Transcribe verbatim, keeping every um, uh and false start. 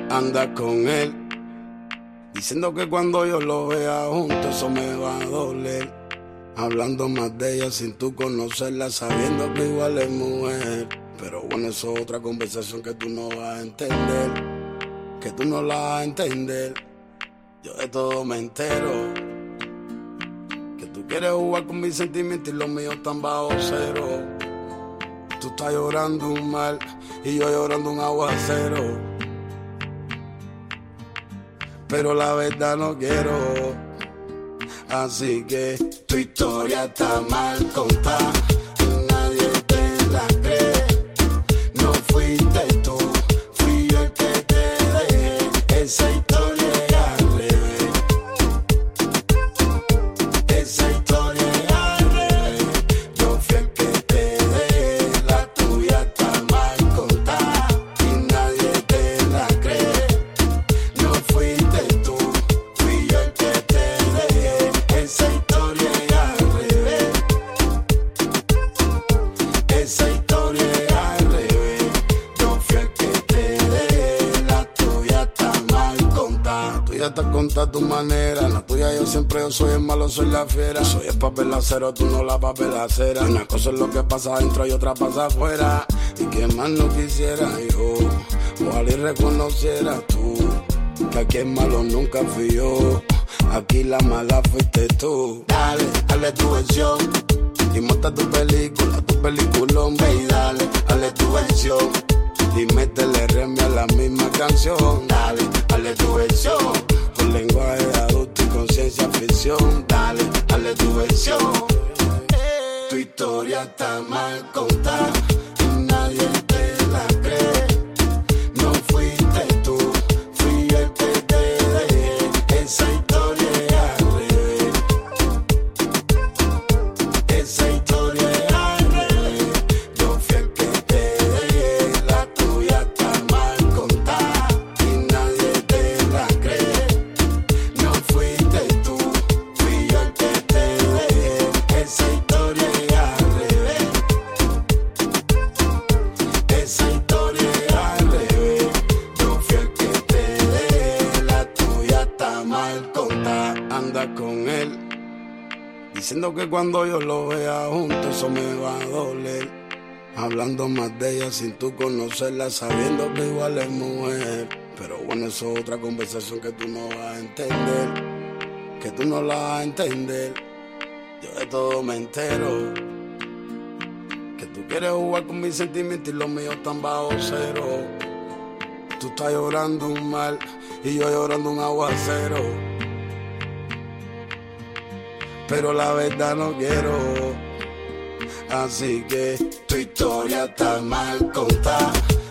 anda con él, diciendo que cuando yo lo vea junto eso me va a doler. Hablando más de ella sin tú conocerla, sabiendo que igual es mujer. Pero bueno, eso es otra conversación que tú no vas a entender, que tú no la vas a entender. Yo de todo me entero, que tú quieres jugar con mis sentimientos y los míos están bajo cero. Tú estás llorando un mal y yo llorando un aguacero, pero la verdad no quiero. Así que tu historia está mal contada, nadie te la cree. No fuiste tú, fui yo el que te dejé. Esa historia es al revés, esa historia es al revés. Yo fui el que te dejé, la tuya está mal contada y nadie te la cree. No fuiste tú, fui yo el que te dejé. Esa historia es al revés, esa historia es al revés. Yo fui el que te dejé, la tuya está mal contada. La tuya está contada a tu manera, la tuya yo siempre yo soy el malo, soy la fiera. Soy el papel acero, tú no la papel acera. Una cosa es lo que pasa adentro y otra pasa afuera. Y que más no quisiera yo, ojalá y reconociera tú, que aquí el malo nunca fui yo, aquí la mala fuiste tú. Dale, dale tu versión y monta tu película, tu peliculón, ve y dale, dale tu versión y métele remia a la misma canción. Dale, dale tu versión, con lenguaje de adulto y conciencia ficción. Dale, dale tu versión, tu historia está mal contada y nadie te la cree. No fuiste tú, fui yo el que te dejé. Esa historia es al revés, esa historia es al revés. Yo fui el que te dejé, la tuya está mal contada y nadie te la cree. No fuiste tú, fui yo el que te dejé. Esa historia es al revés, esa historia es al revés. Yo fui el que te dejé, la tuya está mal contada. Anda con él, diciendo que cuando yo lo vea junto eso me va a doler. Hablando más de ella sin tú conocerla, sabiendo que igual es mujer. Pero bueno, eso es otra conversación que tú no vas a entender, que tú no la vas a entender. Yo de todo me entero, que tú quieres jugar con mis sentimientos y los míos están bajo cero. Tú estás llorando un mal y yo llorando un aguacero, pero la verdad no quiero. Así que tu historia está mal contada